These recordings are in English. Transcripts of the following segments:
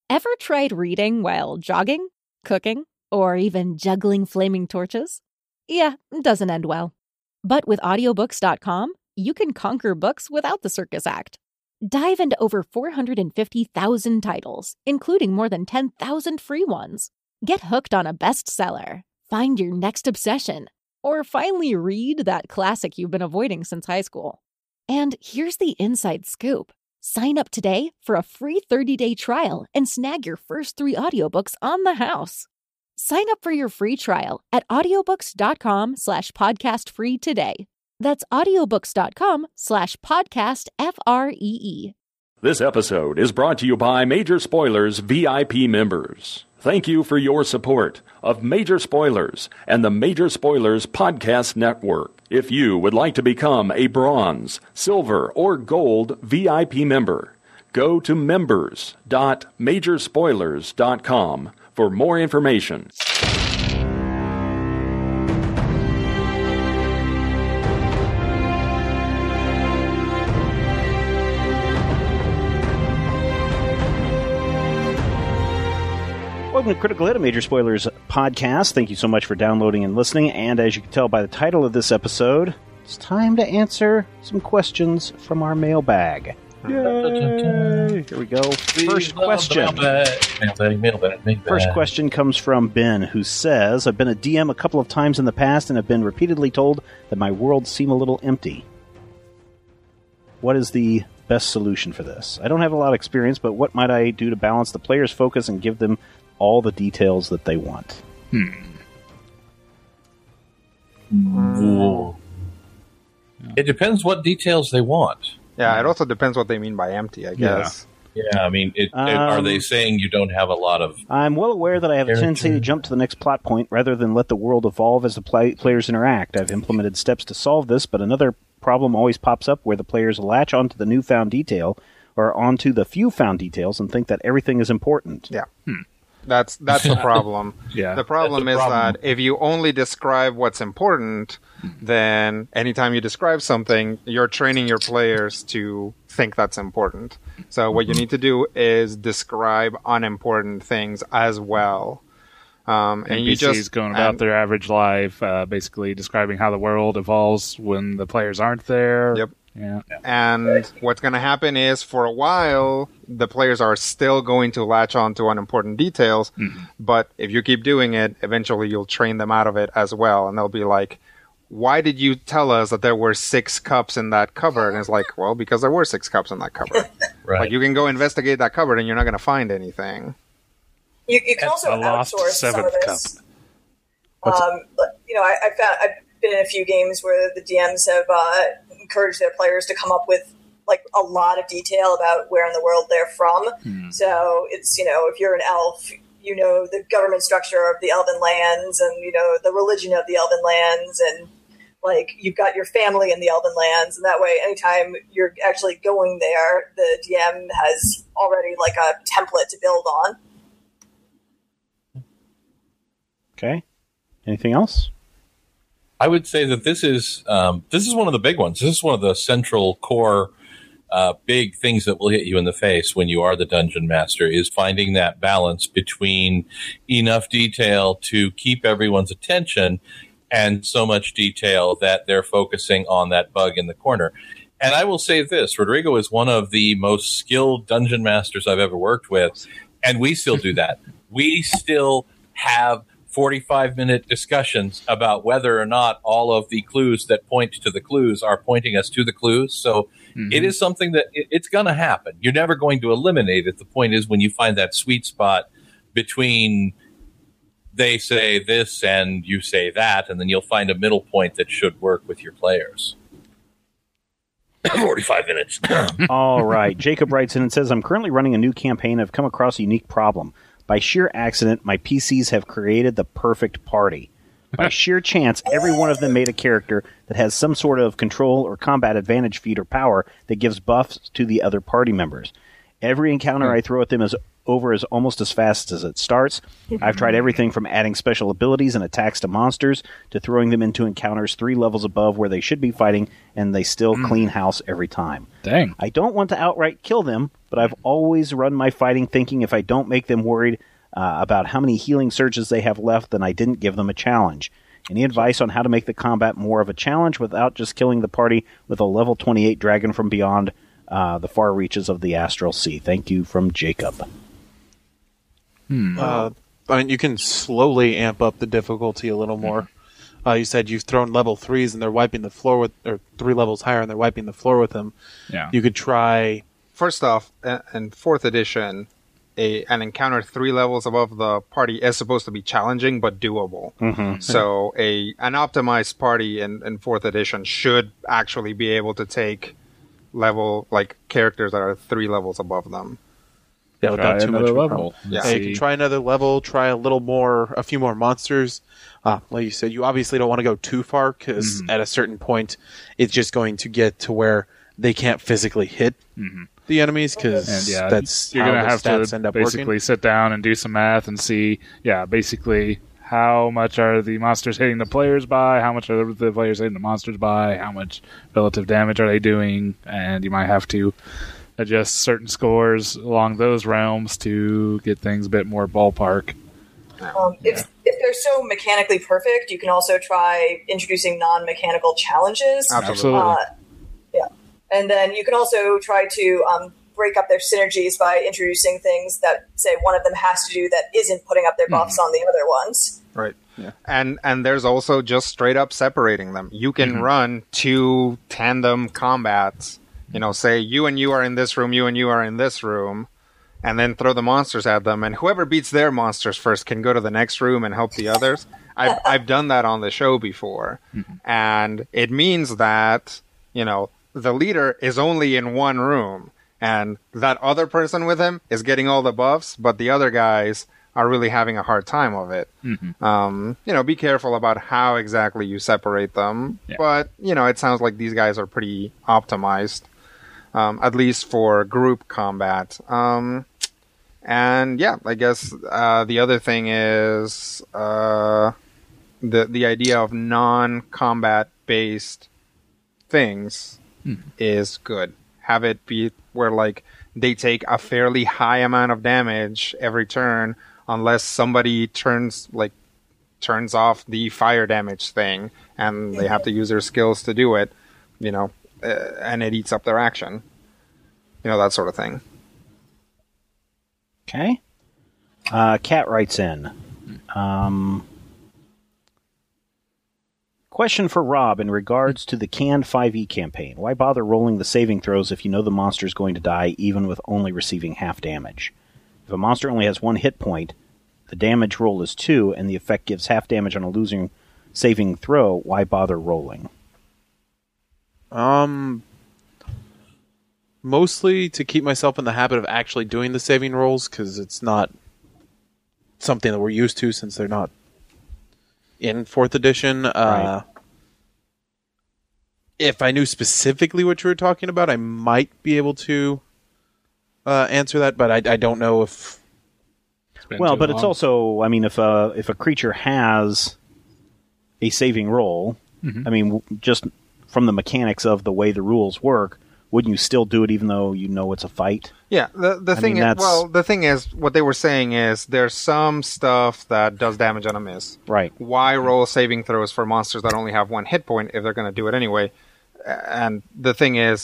Ever tried reading while jogging, cooking, or even juggling flaming torches? Yeah, it doesn't end well. But with audiobooks.com, you can conquer books without the circus act. Dive into over 450,000 titles, including more than 10,000 free ones. Get hooked on a bestseller, find your next obsession, or finally read that classic you've been avoiding since high school. And here's the inside scoop. Sign up today for a free 30-day trial and snag your first 3 audiobooks on the house. Sign up for your free trial at audiobooks.com/podcastfree today. That's audiobooks.com/podcastfree. This episode is brought to you by Major Spoilers VIP members. Thank you for your support of Major Spoilers and the Major Spoilers Podcast Network. If you would like to become a bronze, silver, or gold VIP member, go to members.majorspoilers.com for more information. Welcome to Critical Hit, a Major Spoilers podcast. Thank you so much for downloading and listening. And as you can tell by the title of this episode, it's time to answer some questions from our mailbag. Yay! Here we go. First question. First question comes from Ben, who says, I've been a DM a couple of times in the past and have been repeatedly told that my worlds seem a little empty. What is the best solution for this? I don't have a lot of experience, but what might I do to balance the player's focus and give them all the details that they want? It depends what details they want. Yeah, it also depends what they mean by empty, I guess. Yeah, I mean, are they saying you don't have a lot of... I'm well aware that I have a tendency to jump to the next plot point rather than let the world evolve as the players interact. I've implemented steps to solve this, but another problem always pops up where the players latch onto the newfound detail or onto the few found details and think that everything is important. Yeah. That's the problem. The problem is that if you only describe what's important, then anytime you describe something, you're training your players to think that's important. So what you need to do is describe unimportant things as well. And NPCs you just going about their average life, basically describing how the world evolves when the players aren't there. Yep. Yeah. And what's going to happen is, for a while, the players are still going to latch on to unimportant details. But if you keep doing it, eventually you'll train them out of it as well. And they'll be like, why did you tell us that there were 6 cups in that cupboard? And it's like, well, because there were 6 cups in that cupboard. Right. Like, you can go investigate that cupboard and you're not going to find anything. You can also outsource some of this. I've been in a few games where the DMs have encouraged their players to come up with like a lot of detail about where in the world they're from. So it's, if you're an elf, the government structure of the Elven lands and, the religion of the Elven lands, and like you've got your family in the Elven lands. And that way, anytime you're actually going there, the DM has already like a template to build on. Okay. Anything else? I would say that this is one of the big ones. This is one of the central core big things that will hit you in the face when you are the dungeon master, is finding that balance between enough detail to keep everyone's attention and so much detail that they're focusing on that bug in the corner. And I will say this, Rodrigo is one of the most skilled dungeon masters I've ever worked with, and we still do that. We still have 45-minute discussions about whether or not all of the clues that point to the clues are pointing us to the clues. So it is something that it's going to happen. You're never going to eliminate it. The point is when you find that sweet spot between they say this and you say that, and then you'll find a middle point that should work with your players. 45 minutes. All right. Jacob writes in and says, I'm currently running a new campaign. I've come across a unique problem. By sheer accident, my PCs have created the perfect party. By sheer chance, every one of them made a character that has some sort of control or combat advantage feat or power that gives buffs to the other party members. Every encounter I throw at them is over almost as fast as it starts. I've tried everything from adding special abilities and attacks to monsters to throwing them into encounters 3 levels above where they should be fighting, and they still clean house every time. Dang. I don't want to outright kill them, but I've always run my fighting thinking if I don't make them worried about how many healing surges they have left, then I didn't give them a challenge. Any advice on how to make the combat more of a challenge without just killing the party with a level 28 dragon from beyond the far reaches of the Astral Sea? Thank you, from Jacob. I mean, you can slowly amp up the difficulty a little more. You said you've thrown level 3s and they're wiping the floor with, or 3 levels higher and they're wiping the floor with them. Yeah. You could try. First off, in 4th edition, an encounter 3 levels above the party is supposed to be challenging but doable. So an optimized party in 4th edition should actually be able to take characters that are 3 levels above them. Yeah, without too much level. Yeah. You can try another level, try a few more monsters. Like you said, you obviously don't want to go too far because at a certain point, it's just going to get to where they can't physically hit the enemies because that's you're going to have stats to end up basically working. sit down and do some math and see, basically how much are the monsters hitting the players by, how much are the players hitting the monsters by, how much relative damage are they doing, and you might have to adjust certain scores along those realms to get things a bit more ballpark. If they're so mechanically perfect, you can also try introducing non-mechanical challenges. Absolutely. And then you can also try to break up their synergies by introducing things that, say, one of them has to do that isn't putting up their buffs on the other ones. Right. Yeah. And there's also just straight up separating them. You can run 2 tandem combats. Say you and you are in this room, you and you are in this room, and then throw the monsters at them. And whoever beats their monsters first can go to the next room and help the others. I've done that on the show before. And it means that, the leader is only in one room. And that other person with him is getting all the buffs, but the other guys are really having a hard time of it. Be careful about how exactly you separate them. Yeah. But, it sounds like these guys are pretty optimized. At least for group combat. I guess the other thing is the idea of non-combat based things is good. Have it be where they take a fairly high amount of damage every turn, unless somebody turns off the fire damage thing, and they have to use their skills to do it. And it eats up their action. That sort of thing. Okay. Kat writes in. Question for Rob in regards to the canned 5e campaign. Why bother rolling the saving throws if you know the monster is going to die even with only receiving half damage? If a monster only has 1 hit point, the damage roll is 2, and the effect gives half damage on a losing saving throw, why bother rolling? Mostly to keep myself in the habit of actually doing the saving rolls, because it's not something that we're used to since they're not in 4th edition. Right. If I knew specifically what you were talking about, I might be able to answer that, but I don't know if... Well, but it's also, if a creature has a saving roll, just from the mechanics of the way the rules work, wouldn't you still do it even though you know it's a fight? Yeah, the thing is, what they were saying is there's some stuff that does damage on a miss. Right. Why roll saving throws for monsters that only have 1 hit point if they're going to do it anyway? And the thing is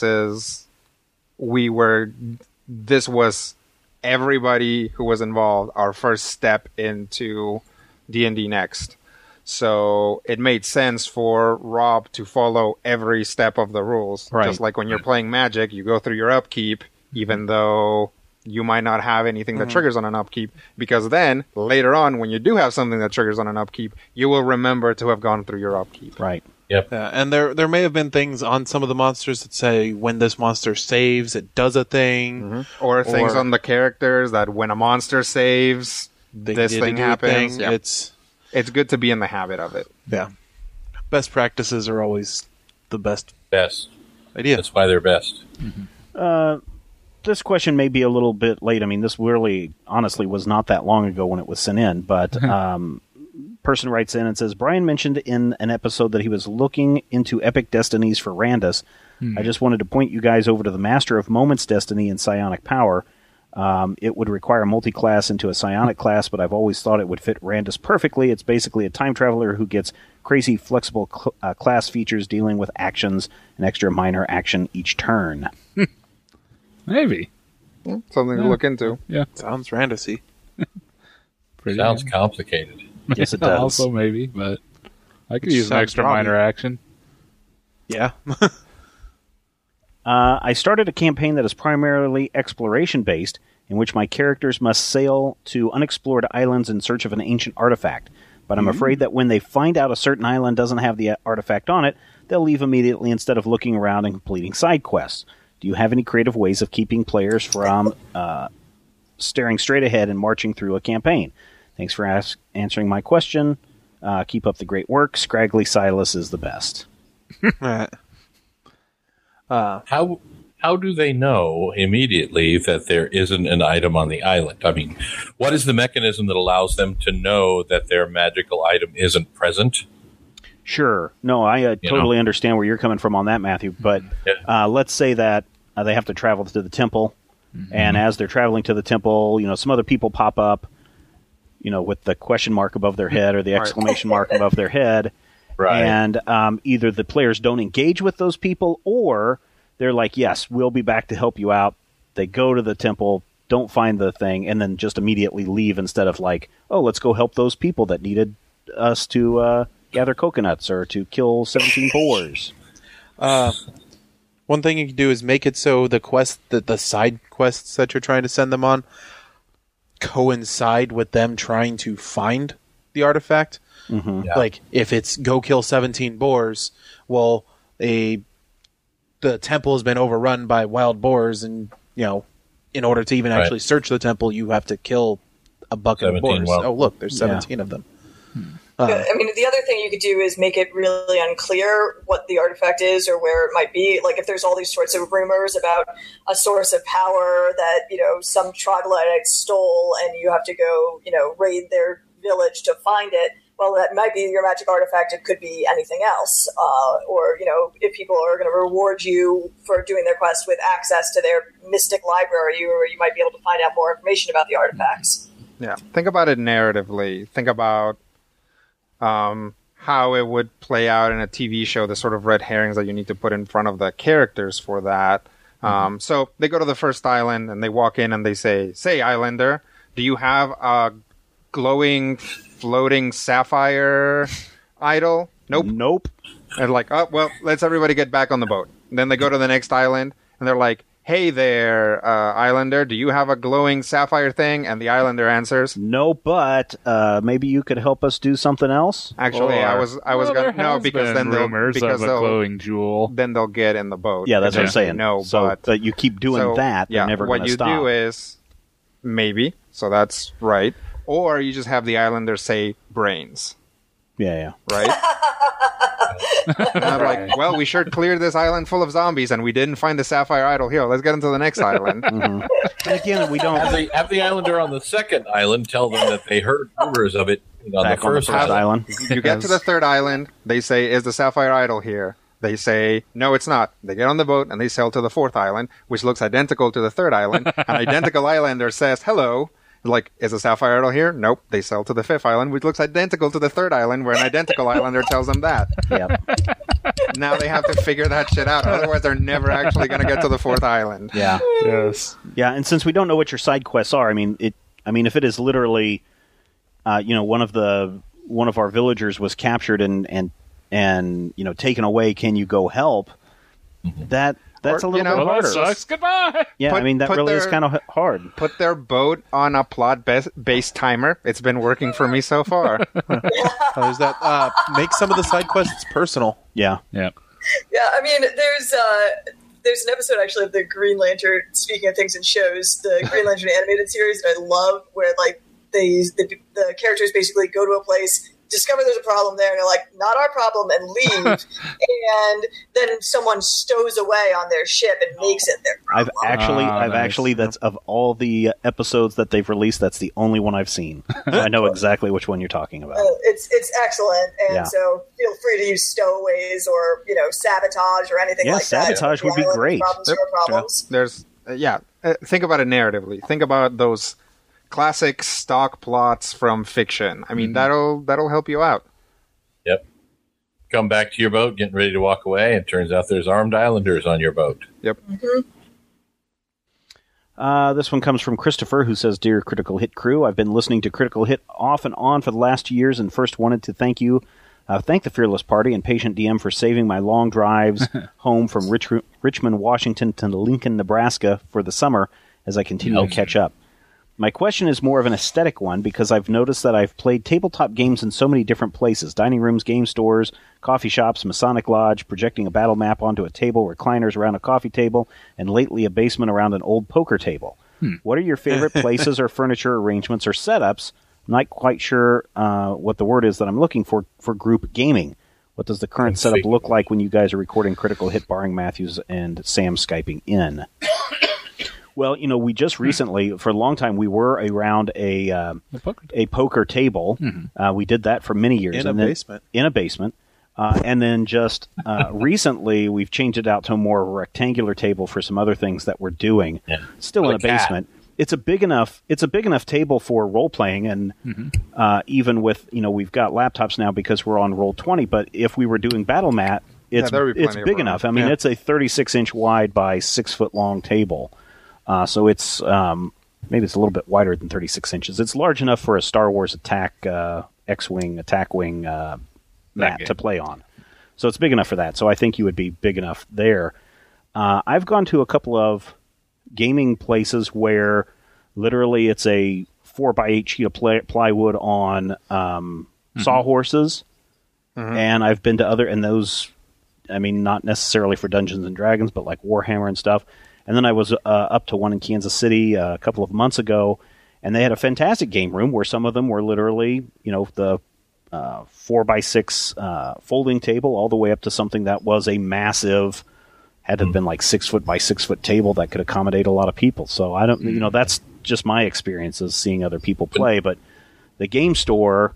this was everybody who was involved, our first step into D&D Next. So it made sense for Rob to follow every step of the rules. Right. Just like when you're playing Magic, you go through your upkeep, even though you might not have anything that triggers on an upkeep, because then, later on, when you do have something that triggers on an upkeep, you will remember to have gone through your upkeep. Right. Yep. And there may have been things on some of the monsters that say when this monster saves, it does a thing. Or things on the characters that when a monster saves, this thing happens. Yep. It's good to be in the habit of it. Yeah. Best practices are always the best Best. idea. That's why they're best. this question may be a little bit late. I mean, this really, honestly, was not that long ago when it was sent in, but person writes in and says, Brian mentioned in an episode that he was looking into Epic Destinies for Randus. I just wanted to point you guys over to the Master of Moments Destiny in Psionic Power. It would require multi-class into a psionic class, but I've always thought it would fit Randus perfectly. It's basically a time traveler who gets crazy flexible class features dealing with actions, an extra minor action each turn. Maybe. Something to look into. Yeah. Sounds Randusy. Sounds complicated. Yes, it does. Also maybe, but I could use an extra minor action. Yeah. I started a campaign that is primarily exploration-based, in which my characters must sail to unexplored islands in search of an ancient artifact. But I'm afraid that when they find out a certain island doesn't have the artifact on it, they'll leave immediately instead of looking around and completing side quests. Do you have any creative ways of keeping players from staring straight ahead and marching through a campaign? Thanks for answering my question. Keep up the great work. Scraggly Silas is the best. How do they know immediately that there isn't an item on the island? I mean, what is the mechanism that allows them to know that their magical item isn't present? Sure. No, I totally understand where you're coming from on that, Matthew. But let's say that they have to travel to the temple, and as they're traveling to the temple, some other people pop up, with the question mark above their head or the exclamation mark above their head. Right. And either the players don't engage with those people, or they're like, yes, we'll be back to help you out. They go to the temple, don't find the thing, and then just immediately leave instead of like, oh, let's go help those people that needed us to gather coconuts or to kill 17 boars. One thing you can do is make it so the side quests that you're trying to send them on coincide with them trying to find the artifact. Mm-hmm. Yeah. Like, if it's go kill 17 boars, well, the temple has been overrun by wild boars, and, in order to even actually search the temple, you have to kill a bucket of boars. Oh, look, there's 17 of them. I mean, the other thing you could do is make it really unclear what the artifact is or where it might be. Like, if there's all these sorts of rumors about a source of power that, some troglodyte stole and you have to go, raid their village to find it, well, that might be your magic artifact. It could be anything else. Or, if people are going to reward you for doing their quest with access to their mystic library, or you might be able to find out more information about the artifacts. Yeah. Think about it narratively. Think about how it would play out in a TV show, the sort of red herrings that you need to put in front of the characters for that. So they go to the first island and they walk in and they say, Islander, do you have a glowing, floating sapphire idol? Nope. And they're like, oh, well, let's everybody get back on the boat. And then they go to the next island and they're like, hey there, Islander, do you have a glowing sapphire thing? And the Islander answers, no, but maybe you could help us do something else. Actually, I was gonna no, because then they'll rumors of a glowing jewel. Then they'll get in the boat. Yeah, that's what I'm saying. No, so, but you keep doing that, they're never going to stop. What you do is maybe, so that's right, or you just have the Islander say brains. Yeah. Right. And I'm like, well, we sure cleared this island full of zombies, and we didn't find the sapphire idol here. Let's get into the next island. And again, we don't have the Islander on the second island tell them that they heard rumors of it on the first island. You get to the third island. They say, "Is the sapphire idol here?" They say, "No, it's not." They get on the boat and they sail to the fourth island, which looks identical to the third island. An identical Islander says, "Hello." Like, is a sapphire idol here? Nope. They sail to the fifth island, which looks identical to the third island, where an identical Islander tells them that. Yep. Now they have to figure that shit out. Otherwise, they're never actually going to get to the fourth island. Yeah. Yes. Yeah, and since we don't know what your side quests are, I mean, if it is literally, one of our villagers was captured and taken away. Can you go help? That's a little bit harder. That sucks. Goodbye. Yeah, that really is kind of hard. Put their boat on a plot-based timer. It's been working for me so far. There's that. Make some of the side quests personal. Yeah. Yeah, I mean, there's an episode actually of the Green Lantern. Speaking of things in shows, the Green Lantern animated series that I love, where like the characters basically go to a place, discover there's a problem there, and you're like, not our problem, and leave. And then someone stows away on their ship and makes it their problem. I've actually, that's of all the episodes that they've released, that's the only one I've seen. I know exactly which one you're talking about. It's excellent, and so feel free to use stowaways or sabotage or anything like that. Yeah, sabotage would be great. Problems. There's think about it narratively. Think about those classic stock plots from fiction. I mean, that'll help you out. Yep. Come back to your boat, getting ready to walk away, and it turns out there's armed islanders on your boat. Yep. This one comes from Christopher, who says, Dear Critical Hit crew, I've been listening to Critical Hit off and on for the last 2 years, and first wanted to thank the Fearless Party and Patient DM for saving my long drives home from Richmond, Washington to Lincoln, Nebraska for the summer as I continue to catch up. My question is more of an aesthetic one because I've noticed that I've played tabletop games in so many different places: dining rooms, game stores, coffee shops, Masonic Lodge, projecting a battle map onto a table, recliners around a coffee table, and lately a basement around an old poker table. What are your favorite places or furniture arrangements or setups? I'm not quite sure what the word is that I'm looking for group gaming. What does the current setup look like when you guys are recording Critical Hit, barring Matthews and Sam Skyping in? Well, we just recently, for a long time, we were around a poker table. We did that for many years. In a basement. And then just recently, we've changed it out to a more rectangular table for some other things that we're doing. Yeah. Still in a basement. It's a big enough table for role playing, and even with we've got laptops now because we're on Roll20. But if we were doing Battle Mat, it's big enough. I mean, it's a 36-inch wide by 6-foot long table. So it's maybe it's a little bit wider than 36 inches. It's large enough for a Star Wars attack X-wing attack wing mat to play on. So it's big enough for that. So I think you would be big enough there. I've gone to a couple of gaming places where literally it's a 4x8 sheet of plywood on sawhorses, and I've been to those. I mean, not necessarily for Dungeons and Dragons, but like Warhammer and stuff. And then I was up to one in Kansas City a couple of months ago, and they had a fantastic game room where some of them were literally, the 4x6 folding table all the way up to something that was a massive, had to have been like 6 foot by 6 foot table that could accommodate a lot of people. So I don't, that's just my experiences seeing other people play. But the game store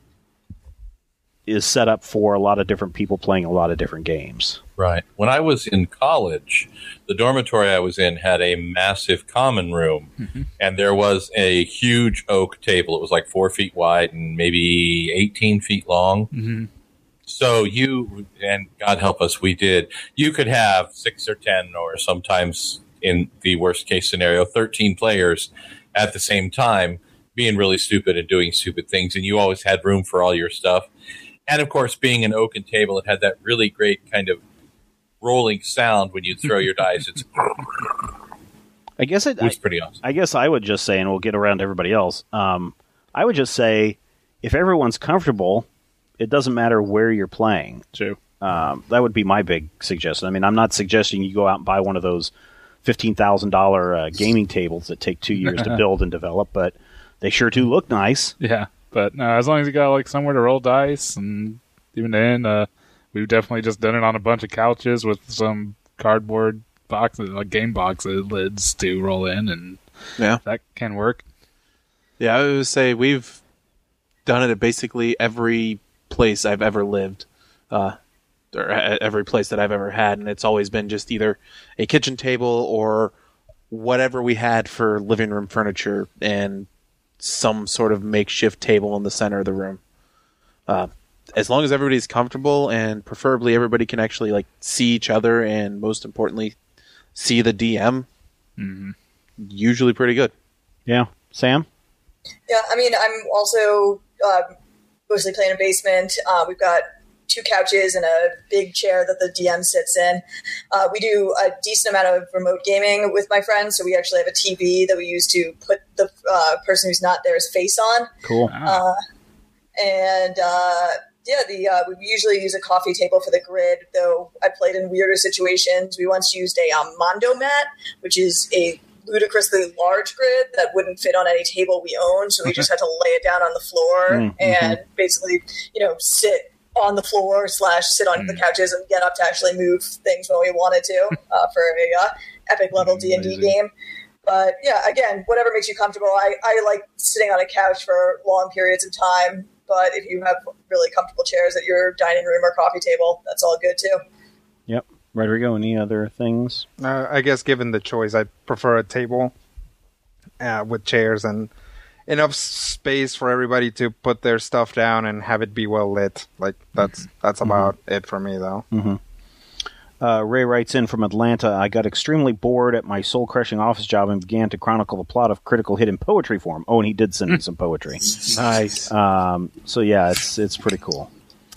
is set up for a lot of different people playing a lot of different games. Right. When I was in college, the dormitory I was in had a massive common room, and there was a huge oak table. It was like 4 feet wide and maybe 18 feet long. So and God help us, we did. You could have 6 or 10, or sometimes in the worst case scenario, 13 players at the same time being really stupid and doing stupid things, and you always had room for all your stuff. And, of course, being an oaken table, it had that really great kind of rolling sound when you throw your dice. It was pretty awesome. I guess I would just say, and we'll get around to everybody else, I would just say if everyone's comfortable, it doesn't matter where you're playing. True. That would be my big suggestion. I mean, I'm not suggesting you go out and buy one of those $15,000 gaming tables that take 2 years to build and develop, but they sure do look nice. Yeah. But no, as long as you got like somewhere to roll dice, and even then, we've definitely just done it on a bunch of couches with some cardboard boxes, like game boxes, lids to roll in, and that can work. Yeah, I would say we've done it at basically every place I've ever lived, or every place that I've ever had, and it's always been just either a kitchen table or whatever we had for living room furniture, and some sort of makeshift table in the center of the room. As long as everybody's comfortable, and preferably everybody can actually see each other, and most importantly, see the DM. Usually pretty good. Yeah, Sam. Yeah, I mean, I'm also mostly playing in a basement. We've got 2 couches and a big chair that the DM sits in. We do a decent amount of remote gaming with my friends, so we actually have a TV that we use to put the person who's not there's face on. Cool. We usually use a coffee table for the grid, though I played in weirder situations. We once used a Mondo mat, which is a ludicrously large grid that wouldn't fit on any table we owned, so we just had to lay it down on the floor and basically, sit on the floor / sit on the couches and get up to actually move things when we wanted to for a epic level D&D game. But yeah, again, whatever makes you comfortable. I like sitting on a couch for long periods of time, but if you have really comfortable chairs at your dining room or coffee table, that's all good too. Yep. Rodrigo, any other things? I guess given the choice, I prefer a table with chairs and enough space for everybody to put their stuff down and have it be well lit. Like that's about it for me, though. Ray writes in from Atlanta, I got extremely bored at my soul-crushing office job and began to chronicle the plot of Critical Hit in poetry form. Oh, and he did send me some poetry. Nice. So yeah, it's pretty cool.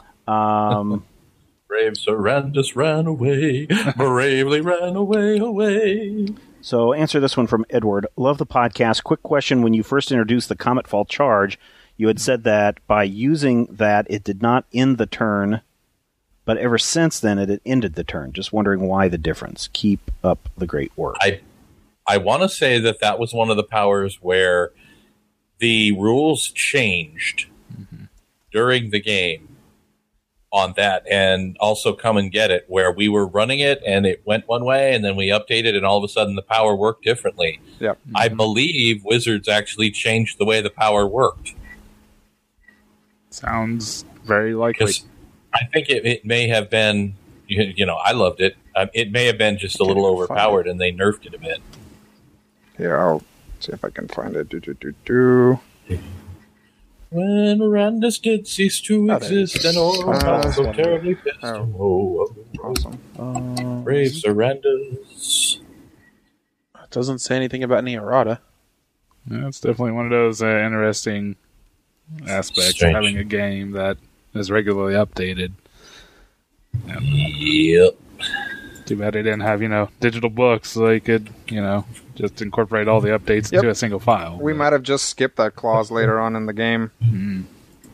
Brave Sarandus ran away, bravely ran away. So answer this one from Edward. Love the podcast. Quick question. When you first introduced the Cometfall charge, you had said that by using that, it did not end the turn, but ever since then, it had ended the turn. Just wondering why the difference. Keep up the great work. I want to say that was one of the powers where the rules changed during the game on that, and also Come and Get It, where we were running it and it went one way and then we updated and all of a sudden the power worked differently. Yep. I believe Wizards actually changed the way the power worked. Sounds very likely. I think it may have been, I loved it. It may have been just a little overpowered and they nerfed it a bit. Here, I'll see if I can find it. When Arandus did cease to exist and all felt so terribly pissed. Awesome. Brave Arandus. It doesn't say anything about any errata. Yeah, it's definitely one of those interesting aspects of having a game that is regularly updated. Yep. Too bad they didn't have, digital books so they could, just incorporate all the updates into a single file. We might have just skipped that clause later on in the game.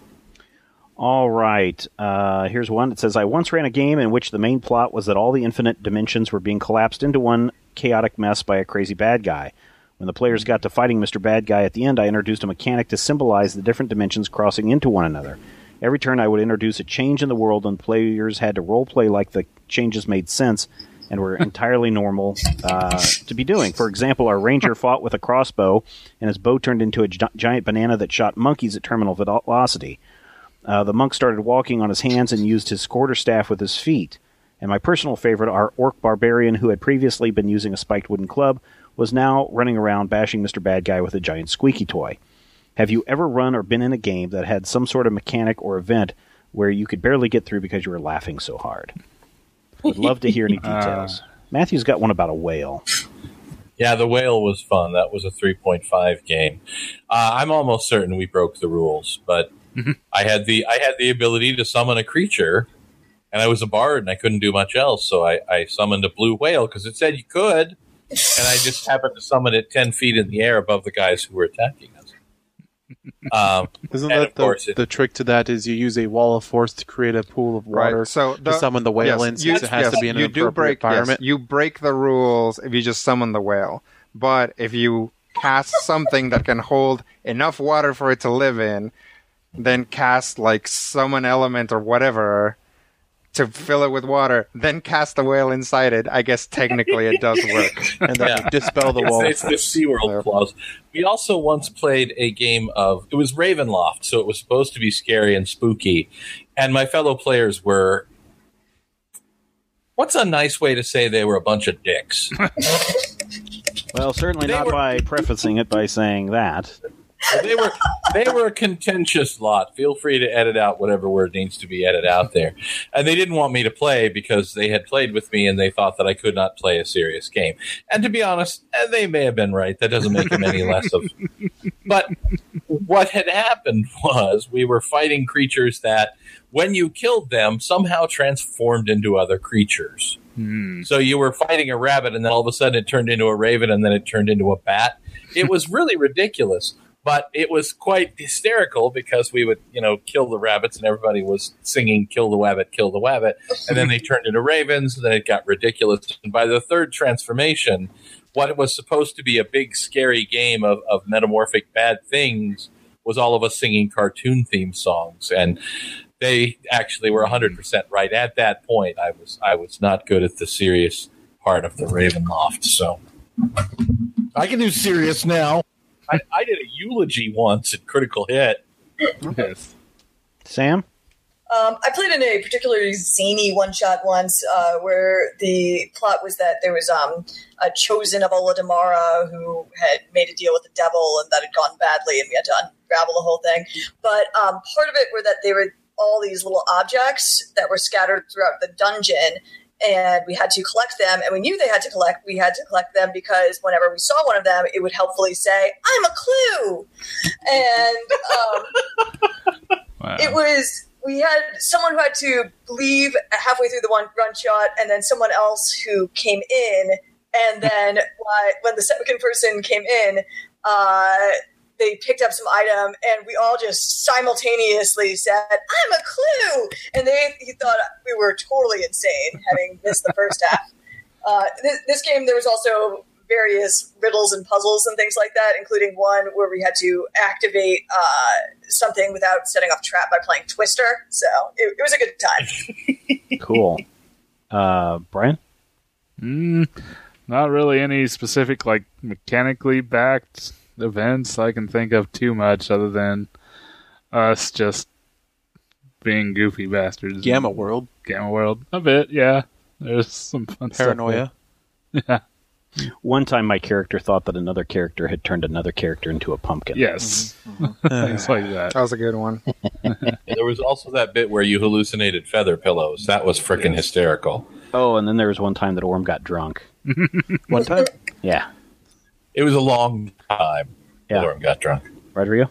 All right. Here's one. It says, I once ran a game in which the main plot was that all the infinite dimensions were being collapsed into one chaotic mess by a crazy bad guy. When the players got to fighting Mr. Bad Guy at the end, I introduced a mechanic to symbolize the different dimensions crossing into one another. Every turn I would introduce a change in the world, and players had to role-play like the changes made sense and were entirely normal to be doing. For example, our ranger fought with a crossbow, and his bow turned into a giant banana that shot monkeys at terminal velocity. The monk started walking on his hands and used his quarterstaff with his feet. And my personal favorite, our orc barbarian, who had previously been using a spiked wooden club, was now running around bashing Mr. Bad Guy with a giant squeaky toy. Have you ever run or been in a game that had some sort of mechanic or event where you could barely get through because you were laughing so hard? Would love to hear any details. Matthew's got one about a whale. Yeah, the whale was fun. That was a 3.5 game. I'm almost certain we broke the rules, but I had the ability to summon a creature, and I was a bard, and I couldn't do much else, so I summoned a blue whale because it said you could, and I just happened to summon it 10 feet in the air above the guys who were attacking us. Isn't that the trick to that is you use a wall of force to create a pool of water to summon the whale in, since it has to be in an appropriate environment? Yes, you break the rules if you just summon the whale. But if you cast something that can hold enough water for it to live in, then cast summon element or whatever to fill it with water, then cast the whale inside it, I guess technically it does work. And then you dispel the wall. It's the SeaWorld clause. We also once played a game it was Ravenloft, so it was supposed to be scary and spooky. And my fellow players were, what's a nice way to say they were a bunch of dicks? Well, certainly not by prefacing it by saying that. They were a contentious lot. Feel free to edit out whatever word needs to be edited out there. And they didn't want me to play because they had played with me and they thought that I could not play a serious game. And to be honest, they may have been right. That doesn't make them any less of... But what had happened was we were fighting creatures that, when you killed them, somehow transformed into other creatures. So you were fighting a rabbit and then all of a sudden it turned into a raven and then it turned into a bat. It was really ridiculous. But it was quite hysterical because we would, kill the rabbits and everybody was singing, kill the wabbit, kill the wabbit. And then they turned into ravens and then it got ridiculous. And by the third transformation, what was supposed to be a big, scary game of metamorphic bad things was all of us singing cartoon theme songs. And they actually were 100% right. At that point, I was not good at the serious part of the Ravenloft. So I can do serious now. I did a eulogy once at Critical Hit. Yes. Sam? I played in a particularly zany one-shot once where the plot was that there was a chosen of Oladamara who had made a deal with the devil and that had gone badly, and we had to unravel the whole thing. But part of it were that they were all these little objects that were scattered throughout the dungeon, and we had to collect them, and we knew we had to collect them because whenever we saw one of them, it would helpfully say, "I'm a clue!" And wow. It was... We had someone who had to leave halfway through the one run shot, and then someone else who came in, and then when the second person came in, they picked up some item, and we all just simultaneously said, "I'm a clue!" And he thought we were totally insane, having missed the first half. This game, there was also various riddles and puzzles and things like that, including one where we had to activate something without setting off a trap by playing Twister. So it was a good time. Cool. Brian? Not really any specific, like, mechanically backed events I can think of too much other than us just being goofy bastards. Gamma World. A bit, yeah. There's some fun Paranoia. Stuff there. Yeah. One time my character thought that another character had turned another character into a pumpkin. Yes. Things like that. That was a good one. There was also that bit where you hallucinated feather pillows. That was frickin' hysterical. Oh, and then there was one time that Orm got drunk. One time? Yeah. It was a long time Yeah. that Orm got drunk. Rodrigo?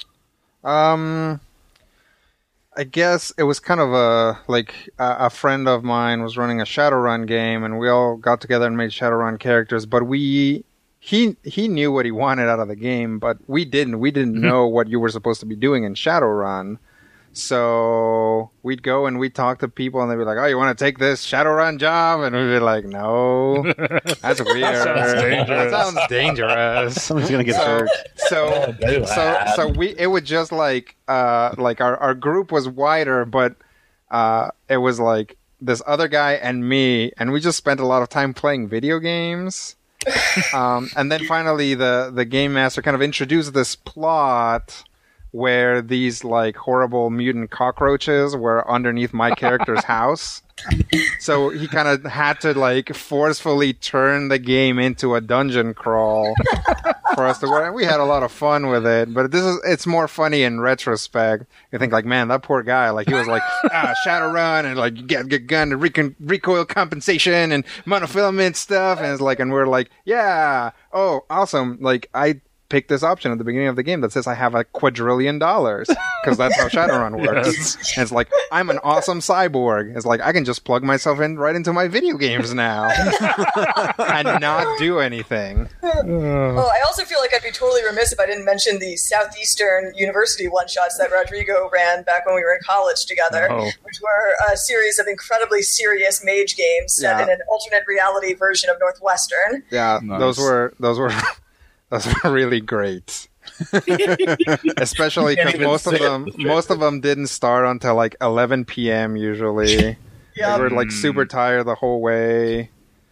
I guess it was kind of a friend of mine was running a Shadowrun game, and we all got together and made Shadowrun characters. But he knew what he wanted out of the game, but we didn't. We didn't know what you were supposed to be doing in Shadowrun. So we'd go and we'd talk to people, and they'd be like, "Oh, you want to take this Shadowrun job?" And we'd be like, "No, that's weird. That sounds dangerous. Somebody's gonna get hurt." So it would just like our group was wider, but it was like this other guy and me, and we just spent a lot of time playing video games. And then finally, the game master kind of introduced this plot where these like horrible mutant cockroaches were underneath my character's house. So he kind of had to like forcefully turn the game into a dungeon crawl for us to work. We had a lot of fun with it, but it's more funny in retrospect. You think like, man, that poor guy, like he was like, Shadowrun and like get gun and recoil compensation and monofilament stuff. And it's like, and we're like, yeah, oh, awesome. Like I pick this option at the beginning of the game that says I have $1 quadrillion because that's how Shadowrun works. Yes. And it's like, I'm an awesome cyborg. It's like, I can just plug myself in right into my video games now and not do anything. Oh, I also feel like I'd be totally remiss if I didn't mention the Southeastern University one-shots that Rodrigo ran back when we were in college together, which were a series of incredibly serious mage games set in an alternate reality version of Northwestern. Yeah, nice. Those were really great. Especially because most of them didn't start until like 11 p.m. usually. Yeah. We were like super tired the whole way.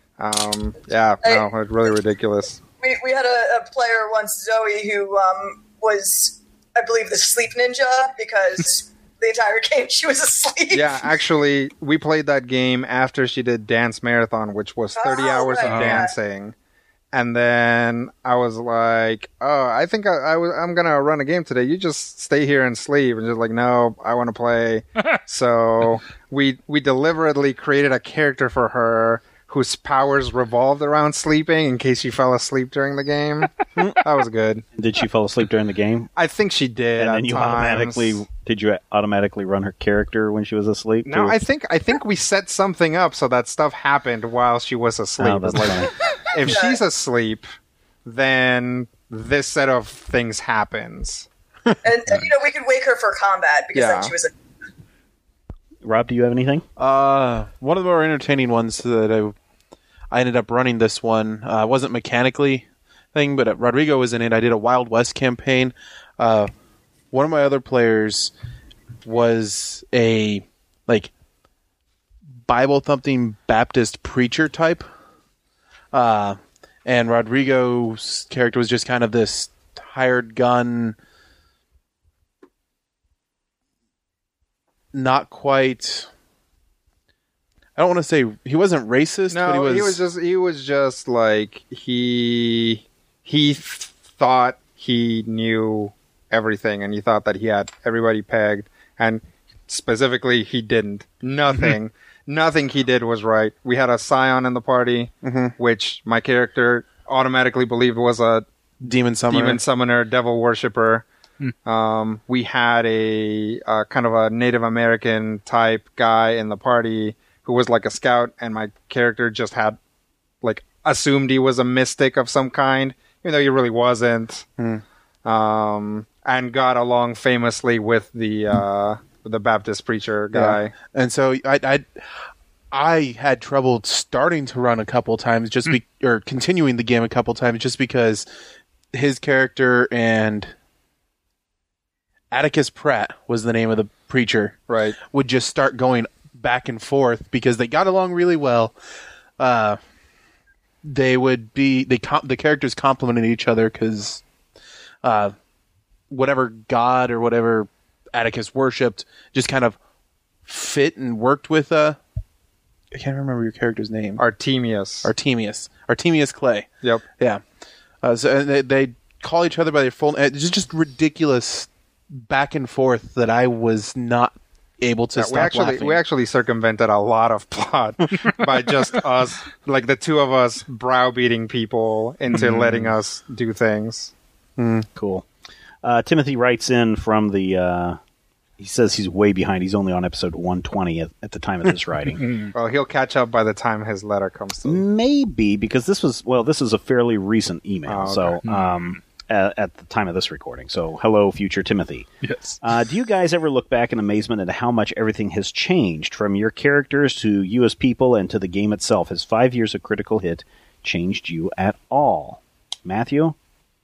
It was really ridiculous. We had a player once, Zoe, who was, I believe, the sleep ninja because the entire game she was asleep. Yeah, actually, we played that game after she did Dance Marathon, which was 30 hours of dancing. And then I was like, "Oh, I think I'm gonna run a game today. You just stay here and sleep." And just like, "No, I want to play." So we deliberately created a character for her whose powers revolved around sleeping in case she fell asleep during the game. That was good. Did she fall asleep during the game? I think she did. And then you automatically run her character when she was asleep? No, I think we set something up so that stuff happened while she was asleep. Oh, that's funny. If she's asleep, then this set of things happens. And we could wake her for combat because then she was Rob, do you have anything? One of the more entertaining ones that I ended up running this one. It wasn't mechanically thing, but Rodrigo was in it. I did a Wild West campaign. One of my other players was a Bible thumping Baptist preacher type, and Rodrigo's character was just kind of this hired gun, not quite. I don't want to say he wasn't racist, no, but he was just like he thought he knew everything, and he thought that he had everybody pegged, and specifically he didn't. Nothing he did was right. We had a Scion in the party, which my character automatically believed was a demon summoner, devil worshipper. We had a kind of a Native American type guy in the party who was like a scout, and my character just had assumed he was a mystic of some kind, even though he really wasn't. And got along famously with the Baptist preacher guy. Yeah. And so I had trouble starting to run a couple times or continuing the game a couple times just because his character and Atticus Pratt was the name of the preacher. Right. Would just start going back and forth because they got along really well. They would be the characters complimented each other because whatever god or whatever Atticus worshipped just kind of fit and worked with I can't remember your character's name. Artemius Clay. Yep. Yeah. So they call each other by their full name. It's just ridiculous back and forth that I was not able to stop laughing. We actually circumvented a lot of plot by just us, the two of us browbeating people into letting us do things. Cool. Timothy writes in from the... he says he's way behind. He's only on episode 120 at the time of this writing. Well, he'll catch up by the time his letter comes through. Maybe, because this is a fairly recent email. Oh, okay. So at the time of this recording. So hello, future Timothy. Yes. Do you guys ever look back in amazement at how much everything has changed, from your characters to you as people and to the game itself? Has 5 years of Critical Hit changed you at all? Matthew?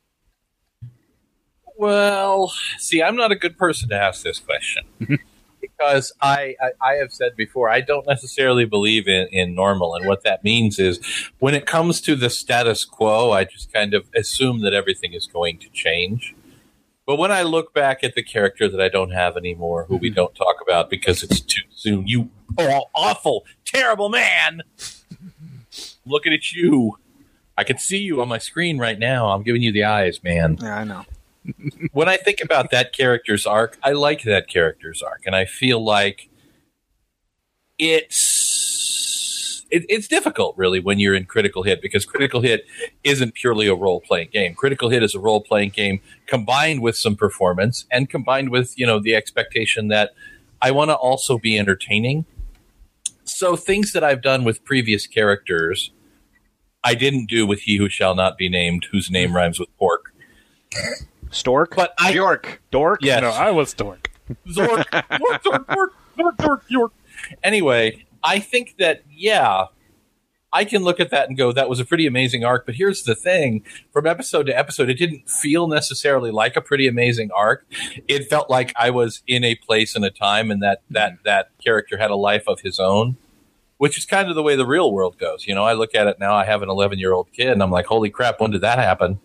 Well, see, I'm not a good person to ask this question because I have said before, I don't necessarily believe in normal. And what that means is when it comes to the status quo, I just kind of assume that everything is going to change. But when I look back at the character that I don't have anymore, who we don't talk about because it's too soon, you awful, terrible man, looking at you. I can see you on my screen right now. I'm giving you the eyes, man. Yeah, I know. When I think about that character's arc, I like that character's arc, and I feel like it's difficult, really, when you're in Critical Hit, because Critical Hit isn't purely a role-playing game. Critical Hit is a role-playing game combined with some performance and combined with, the expectation that I want to also be entertaining. So things that I've done with previous characters, I didn't do with He Who Shall Not Be Named, whose name rhymes with pork. Stork? But York. Dork? Yes. No, I was Stork. Zork, York. Anyway, I think that, I can look at that and go, that was a pretty amazing arc. But here's the thing. From episode to episode, it didn't feel necessarily like a pretty amazing arc. It felt like I was in a place and a time, and that character had a life of his own, which is kind of the way the real world goes. I look at it now. I have an 11-year-old kid, and I'm like, holy crap, when did that happen?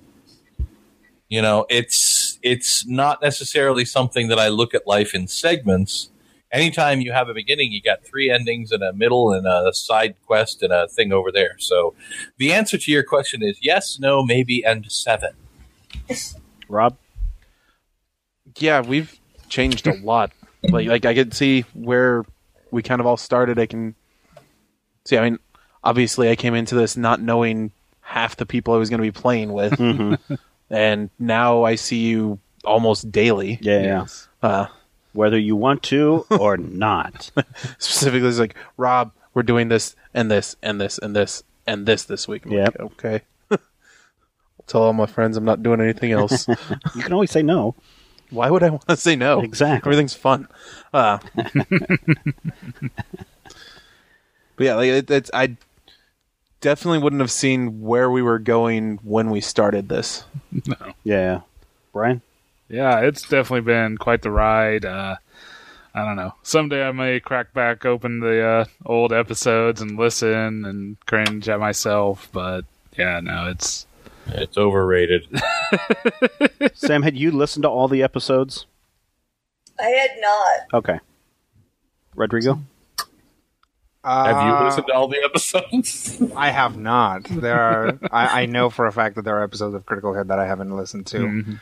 It's not necessarily something that I look at life in segments. Anytime you have a beginning, you got 3 endings and a middle and a side quest and a thing over there. So the answer to your question is yes, no, maybe, and 7. Rob? Yeah, we've changed a lot. Like I can see where we kind of all started. I can see, obviously I came into this not knowing half the people I was going to be playing with. Mm-hmm. And now I see you almost daily. Yeah. Whether you want to or not. Specifically, it's like, Rob, we're doing this and this and this and this and this week. Yeah. Like, okay. I'll tell all my friends I'm not doing anything else. You can always say no. Why would I want to say no? Exactly. Everything's fun. But yeah, definitely wouldn't have seen where we were going when we started this. No. Yeah. Brian? Yeah, it's definitely been quite the ride. I don't know. Someday I may crack back open the old episodes and listen and cringe at myself, but yeah, no, it's overrated. Sam, had you listened to all the episodes? I had not. Okay. Rodrigo? Have you listened to all the episodes? I have not. There are. I know for a fact that there are episodes of Critical Hit that I haven't listened to. Mm-hmm.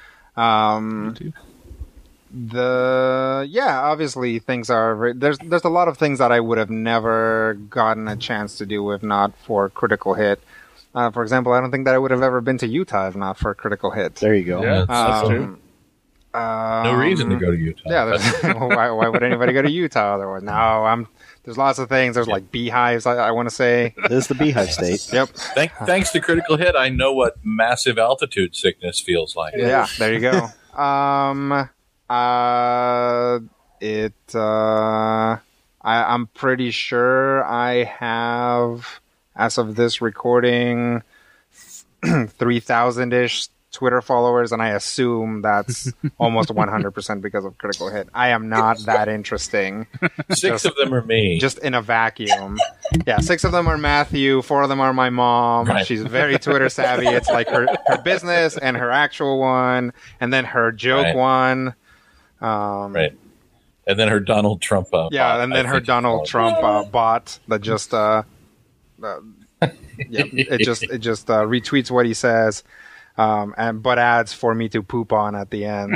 Obviously things are there's a lot of things that I would have never gotten a chance to do if not for Critical Hit. For example, I don't think that I would have ever been to Utah if not for Critical Hit. There you go. Yeah, that's true. No reason to go to Utah. Yeah, why would anybody go to Utah otherwise? No, there's lots of things. There's like beehives, I want to say. It is the beehive state. Yep. Thanks to Critical Hit, I know what massive altitude sickness feels like. Yeah, there you go. I'm pretty sure I have, as of this recording, 3,000-ish Twitter followers, and I assume that's almost 100% because of Critical Hit. I am not that interesting. 6 of them are me. Just in a vacuum. Yeah, 6 of them are Matthew, 4 of them are my mom. Right. She's very Twitter savvy. It's like her business and her actual one, and then her joke one. Right. And then her Donald Trump and then her Donald Trump bot that just it just retweets what he says. But adds for me to poop on at the end.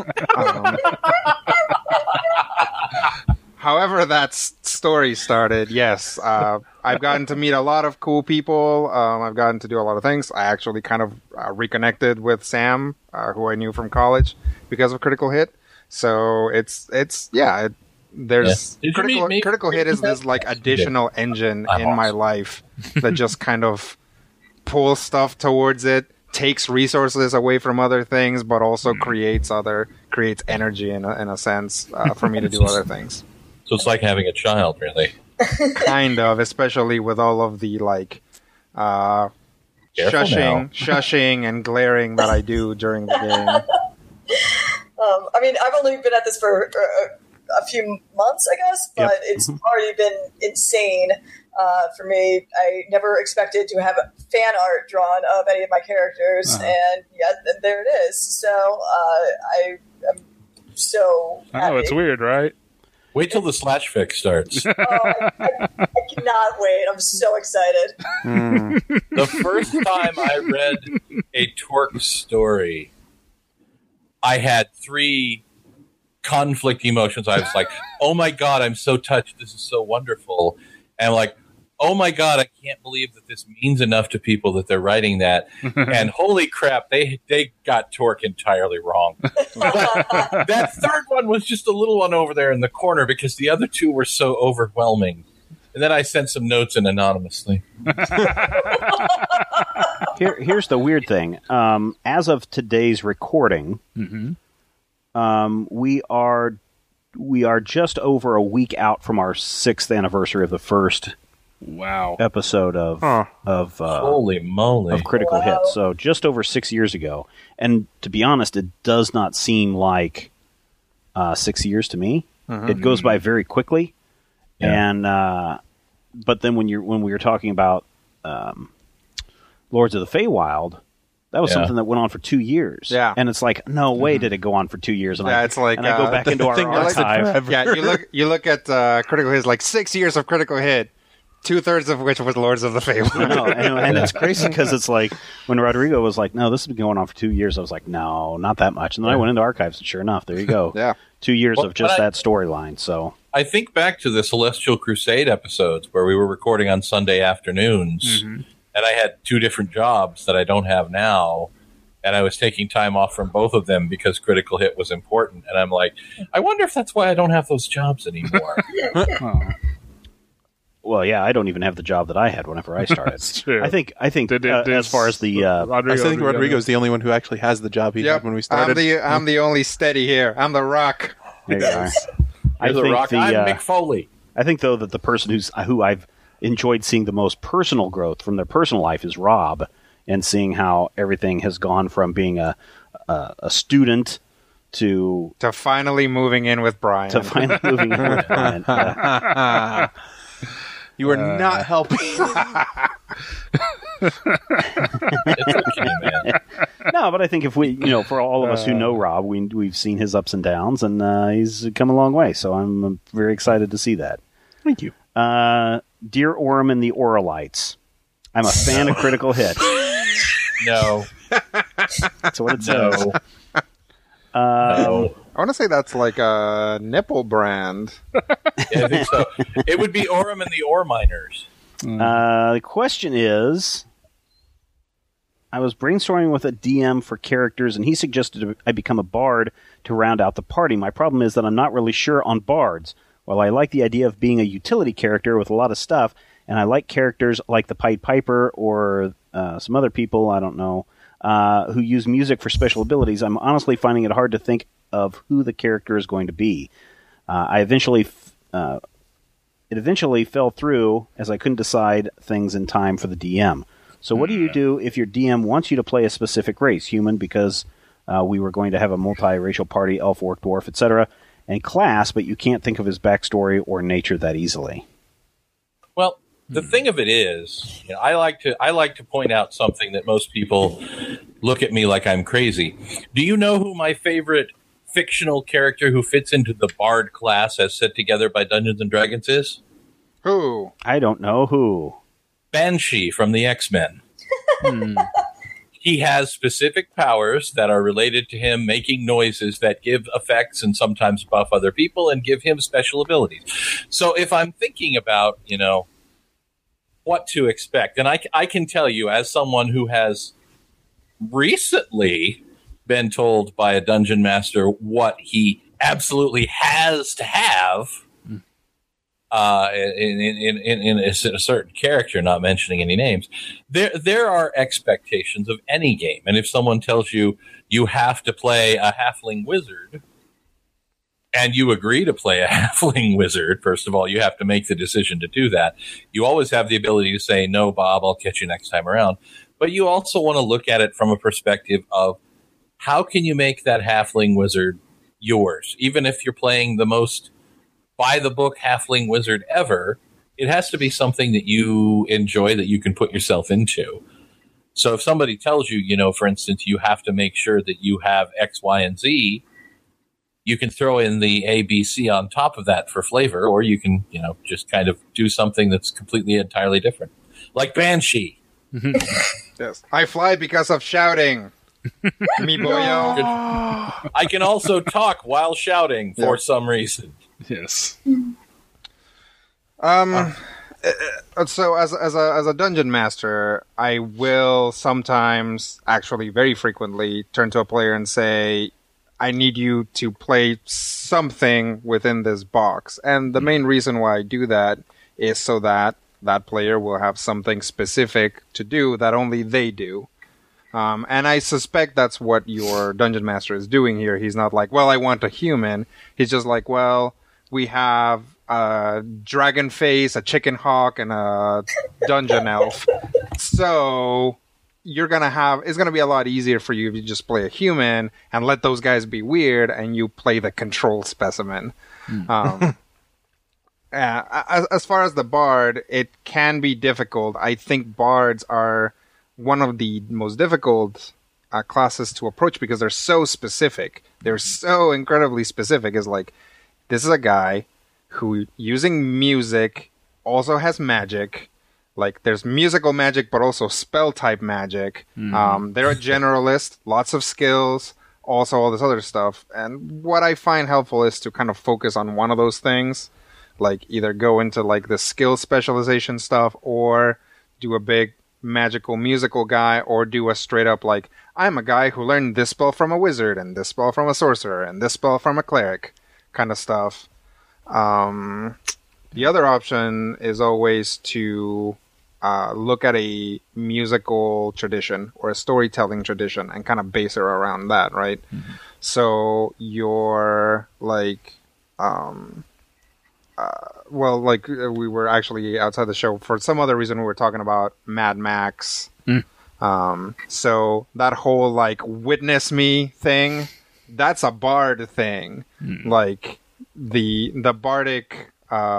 However that story started, yes, I've gotten to meet a lot of cool people. I've gotten to do a lot of things. I actually kind of reconnected with Sam, who I knew from college because of Critical Hit. So Critical Hit is this like additional engine in my life that just kind of pulls stuff towards it. Takes resources away from other things, but also creates energy in a sense for me to do other things. So it's like having a child, really. Kind of, especially with all of the like shushing and glaring that I do during the game. I've only been at this for a few months, I guess, but it's already been insane. For me, I never expected to have fan art drawn of any of my characters, and there it is. So I am so happy. I know, it's weird, right? Wait till the slash fic starts. I cannot wait. I'm so excited. The first time I read a Torque story, I had 3 conflict emotions. I was like, oh my God, I'm so touched. This is so wonderful. And I'm like, oh my God, I can't believe that this means enough to people that they're writing that. And holy crap, they got Torque entirely wrong. That third one was just a little one over there in the corner because the other 2 were so overwhelming. And then I sent some notes in anonymously. Here's the weird thing. As of today's recording, we are just over a week out from our 6th anniversary of the first episode of holy moly of Critical Hit. So just over 6 years ago. And to be honest, it does not seem like 6 years to me. It goes by very quickly. And but then when we were talking about Lords of the Feywild, that was something that went on for 2 years. Yeah. And it's like, no way did it go on for 2 years. And it's like, and I go back into our archive. You look at Critical Hit, like 6 years of Critical Hit, 2/3 of which was Lords of the Feywild. I know, and it's crazy because it's like when Rodrigo was like, "No, this has been going on for 2 years." I was like, "No, not that much." And then I went into archives, and sure enough, there you go. 2 years of just that storyline. So I think back to the Celestial Crusade episodes where we were recording on Sunday afternoons, and I had 2 different jobs that I don't have now. And I was taking time off from both of them because Critical Hit was important. And I'm like, I wonder if that's why I don't have those jobs anymore. Well, yeah, I don't even have the job that I had whenever I started. That's true. I think as far as the I think Rodrigo's the only one who actually has the job he had when we started. I'm the only steady here. I'm the Rock. There you are. I'm Mick Foley. I think though that the person who I've enjoyed seeing the most personal growth from their personal life is Rob, and seeing how everything has gone from being a student to finally moving in with Brian. You are not helping. It's okay, man. No, but I think if we, for all of us who know Rob, we've seen his ups and downs, and he's come a long way. So I'm very excited to see that. Thank you. Dear Orem and the Oralites, I'm a fan of Critical Hit. No. That's what it says. No. I want to say that's like a nipple brand. Yeah, I think so. It would be Orem and the Ore Miners. The question is, I was brainstorming with a DM for characters, and he suggested I become a bard to round out the party. My problem is that I'm not really sure on bards. While I like the idea of being a utility character with a lot of stuff, and I like characters like the Pied Piper or some other people, I don't know, who use music for special abilities, I'm honestly finding it hard to think of who the character is going to be. It eventually fell through as I couldn't decide things in time for the DM. So what do you do if your DM wants you to play a specific race, human, because we were going to have a multiracial party, elf, orc, dwarf, etc., and class, but you can't think of his backstory or nature that easily? Well, the thing of it is, I like to point out something that most people look at me like I'm crazy. Do you know who my favorite fictional character who fits into the bard class as set together by Dungeons and Dragons is? Who? I don't know who. Banshee from the X-Men. He has specific powers that are related to him making noises that give effects and sometimes buff other people and give him special abilities. So if I'm thinking about, what to expect, and I can tell you as someone who has recently been told by a dungeon master what he absolutely has to have in a certain character, not mentioning any names, there are expectations of any game. And if someone tells you you have to play a halfling wizard, and you agree to play a halfling wizard, first of all, you have to make the decision to do that. You always have the ability to say, no, Bob, I'll catch you next time around. But you also want to look at it from a perspective of how can you make that halfling wizard yours? Even if you're playing the most by-the-book halfling wizard ever, it has to be something that you enjoy, that you can put yourself into. So if somebody tells you, for instance, you have to make sure that you have X, Y, and Z, you can throw in the A, B, C on top of that for flavor, or you can, just kind of do something that's completely entirely different. Like Banshee. Yes. I fly because of shouting. Me boyo. I can also talk while shouting for some reason. Yes. So as a dungeon master, I will sometimes, actually very frequently, turn to a player and say, I need you to play something within this box. And the main reason why I do that is so that that player will have something specific to do that only they do. And I suspect that's what your dungeon master is doing here. He's not like, well, I want a human. He's just like, well, we have a dragon face, a chicken hawk, and a dungeon elf. So it's going to be a lot easier for you if you just play a human and let those guys be weird and you play the control specimen. As far as the bard, it can be difficult. I think bards are one of the most difficult classes to approach because they're so specific. They're so incredibly specific. It's like, this is a guy who, using music, also has magic. Like, there's musical magic, but also spell-type magic. They're a generalist, lots of skills, also all this other stuff. And what I find helpful is to kind of focus on one of those things. Like, either go into, like, the skill specialization stuff, or do a big magical musical guy, or do a straight-up, like, I'm a guy who learned this spell from a wizard, and this spell from a sorcerer, and this spell from a cleric kind of stuff. The other option is always to look at a musical tradition or a storytelling tradition and kind of base it around that, right? Mm-hmm. So your well, like we were actually outside the show for some other reason. We were talking about Mad Max. So that whole like witness me thing, that's a bard thing. Like the bardic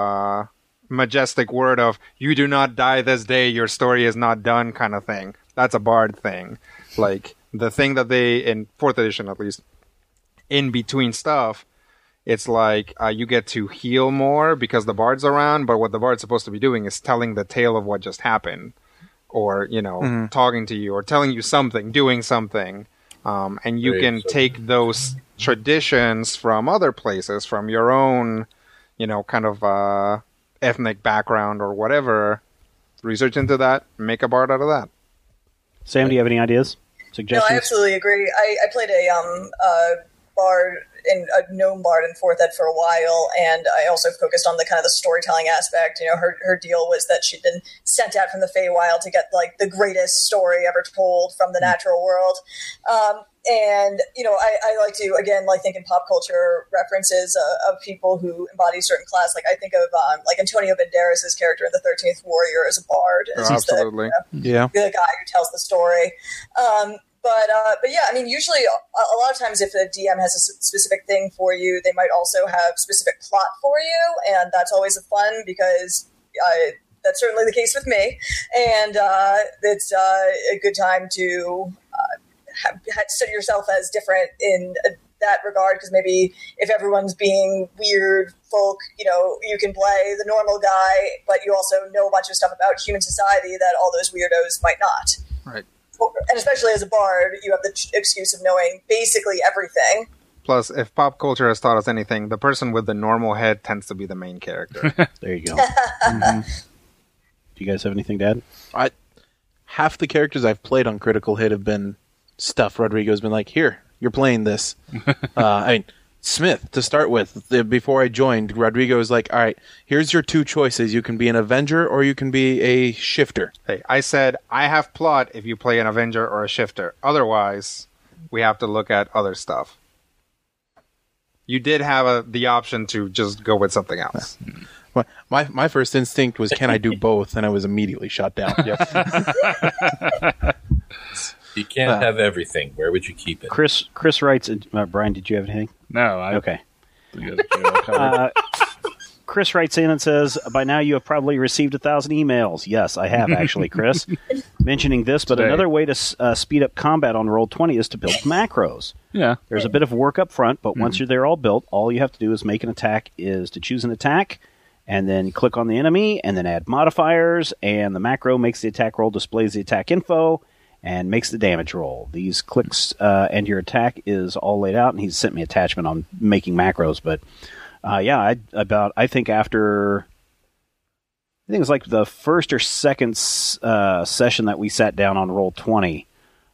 majestic word of "you do not die this day, your story is not done" kind of thing. That's a bard thing. Like the thing that they, in 4th edition at least, in between stuff, it's like you get to heal more because the bard's around, but what the bard's supposed to be doing is telling the tale of what just happened, or talking to you, or telling you something, doing something, and you can take those traditions from other places, from your own kind of ethnic background or whatever, research into that, make a bard out of that. Sam, do you have any ideas, suggestions? No, I absolutely agree. I played a bard, a gnome bard in 4th ed for a while, and I also focused on the kind of the storytelling aspect. Her deal was that she'd been sent out from the Feywild to get like the greatest story ever told from the natural world. And I like to again think in pop culture references of people who embody certain class. Like I think of like Antonio Banderas' character in the 13th Warrior as a bard. As absolutely, the guy who tells the story. But yeah, I mean, usually a lot of times if a DM has a specific thing for you, they might also have specific plot for you, and that's always fun because that's certainly the case with me, and it's a good time to set yourself as different in that regard, because maybe if everyone's being weird folk, you can play the normal guy, but you also know a bunch of stuff about human society that all those weirdos might not. Right. And especially as a bard, you have the excuse of knowing basically everything. Plus, if pop culture has taught us anything, the person with the normal head tends to be the main character. There you go. Do you guys have anything to add? Half the characters I've played on Critical Hit have been stuff Rodrigo's been like, here, you're playing this. Smith, to start with, before I joined, Rodrigo was like, all right, here's your 2 choices. You can be an Avenger or you can be a Shifter. Hey, I said, I have plot if you play an Avenger or a Shifter. Otherwise, we have to look at other stuff. You did have the option to just go with something else. My first instinct was, can I do both? And I was immediately shot down. You can't have everything. Where would you keep it? Chris writes, Brian, did you have anything? No. Okay. Chris writes in and says, by now you have probably received 1,000 emails. Yes, I have actually, Chris, mentioning this, but another way to speed up combat on Roll20 is to build macros. Yeah. There's a bit of work up front, but once they're all built, all you have to do is make an attack, is to choose an attack, and then click on the enemy, and then add modifiers, and the macro makes the attack roll, displays the attack info, and makes the damage roll. These clicks and your attack is all laid out, and he's sent me attachment on making macros. But I think after, I think it was like the first or second session that we sat down on Roll20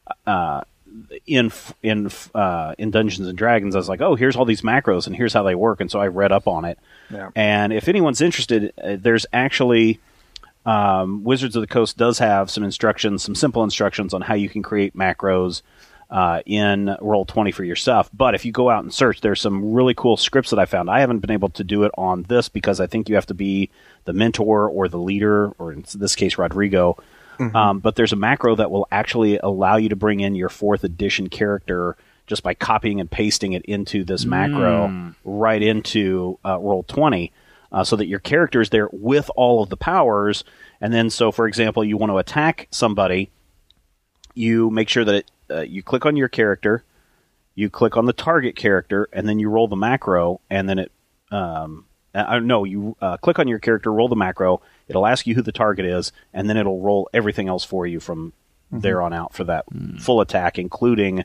in Dungeons and Dragons, I was like, oh, here's all these macros and here's how they work, and so I read up on it. Yeah. And if anyone's interested, there's actually Wizards of the Coast does have some instructions, some simple instructions on how you can create macros in Roll20 for your stuff. But if you go out and search, there's some really cool scripts that I found. I haven't been able to do it on this because I think you have to be the mentor or the leader, or in this case, Rodrigo. But there's a macro that will actually allow you to bring in your 4th edition character just by copying and pasting it into this macro right into Roll20. So that your character is there with all of the powers, and then so, for example, you want to attack somebody, you make sure that you click on your character, you click on the target character, and then you roll the macro, and then you click on your character, roll the macro, it'll ask you who the target is, and then it'll roll everything else for you from there on out for that full attack, including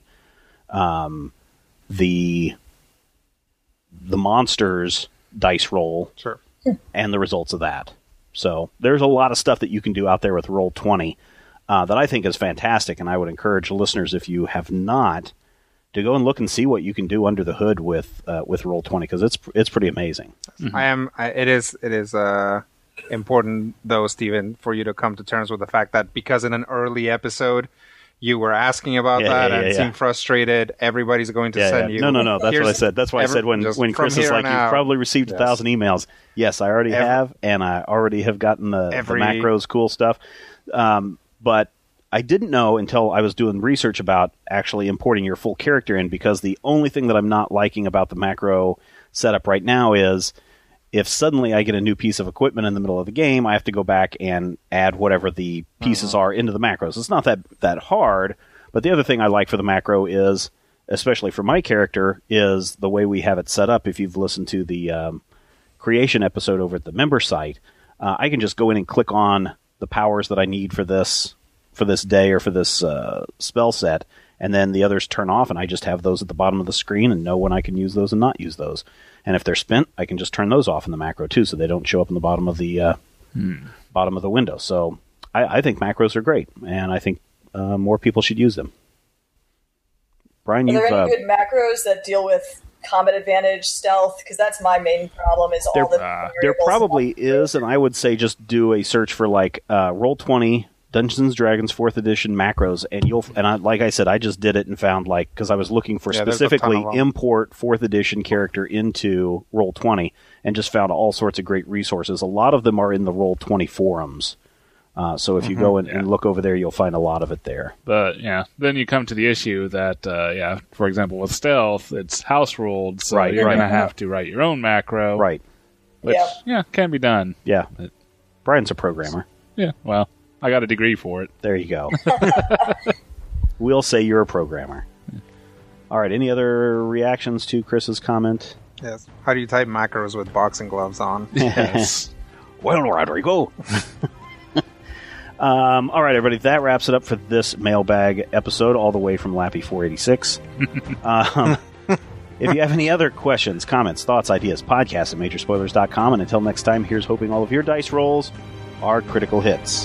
the monsters dice roll and the results of that. So there's a lot of stuff that you can do out there with Roll20 that I think is fantastic, and I would encourage listeners, if you have not, to go and look and see what you can do under the hood with Roll20, because it's pretty amazing. It is important, though, Stephen, for you to come to terms with the fact that because in an early episode you were asking about that and seemed frustrated. Everybody's going to send you. No. That's what I said. That's why I said when Chris is like, you've probably received 1,000 emails. Yes, I already have, and I already have gotten the macros cool stuff. But I didn't know until I was doing research about actually importing your full character in, because the only thing that I'm not liking about the macro setup right now is if suddenly I get a new piece of equipment in the middle of the game, I have to go back and add whatever the pieces are into the macros. It's not that hard, but the other thing I like for the macro is, especially for my character, is the way we have it set up. If you've listened to the creation episode over at the member site, I can just go in and click on the powers that I need for this day or for this spell set, and then the others turn off, and I just have those at the bottom of the screen and know when I can use those and not use those. And if they're spent, I can just turn those off in the macro too, so they don't show up in the bottom of the window. So I think macros are great, and I think more people should use them. Brian, are there any good macros that deal with combat advantage, stealth? Because that's my main problem. Is all there probably is, and I would say just do a search for like Roll20. Dungeons & Dragons 4th edition macros, and like I said, I just did it and found, like, because I was looking for specifically import 4th edition character into Roll20, and just found all sorts of great resources. A lot of them are in the Roll20 forums. So if you go and look over there, you'll find a lot of it there. But then you come to the issue that, for example, with stealth, it's house ruled, so you're going to have to write your own macro. Right. Which, can be done. Yeah. Brian's a programmer. Yeah, well, I got a degree for it. There you go. We'll say you're a programmer. All right, any other reactions to Chris's comment? Yes. How do you type macros with boxing gloves on? Yes. Well, Rodrigo. All right, everybody, that wraps it up for this mailbag episode, all the way from Lappy 486. If you have any other questions, comments, thoughts, ideas, podcast at Majorspoilers.com. And until next time, here's hoping all of your dice rolls are critical hits.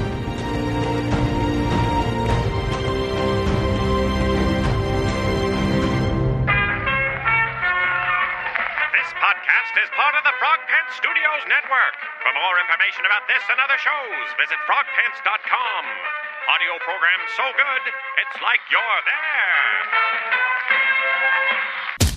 Studios Network. For more information about this and other shows, visit frogpants.com. Audio program so good, it's like you're there.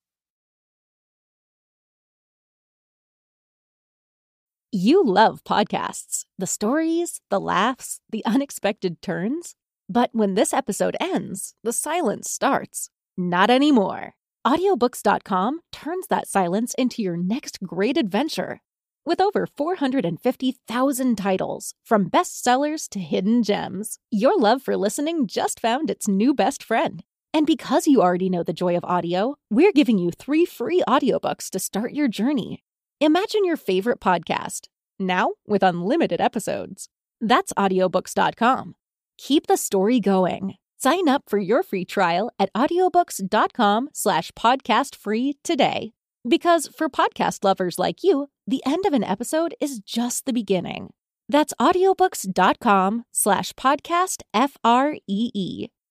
You love podcasts, the stories, the laughs, the unexpected turns. But when this episode ends, the silence starts. Not anymore. Audiobooks.com turns that silence into your next great adventure. With over 450,000 titles, from bestsellers to hidden gems, your love for listening just found its new best friend. And because you already know the joy of audio, we're giving you 3 free audiobooks to start your journey. Imagine your favorite podcast, now with unlimited episodes. That's audiobooks.com. Keep the story going. Sign up for your free trial at audiobooks.com/podcastfree today. Because for podcast lovers like you, the end of an episode is just the beginning. That's audiobooks.com/podcastfree.